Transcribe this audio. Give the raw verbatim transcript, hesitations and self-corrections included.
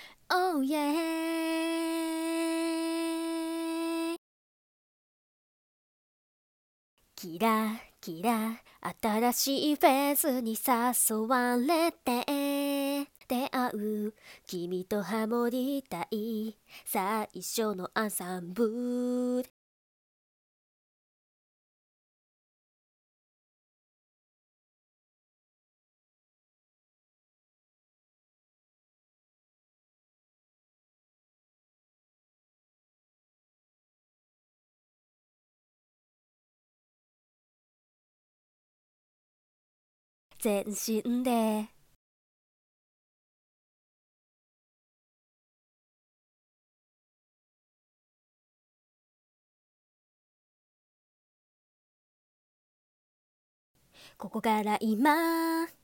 Oh yeah キラキラ新しいフェスに誘われて出会う君とハモりたい最初のアンサンブル全身でここから今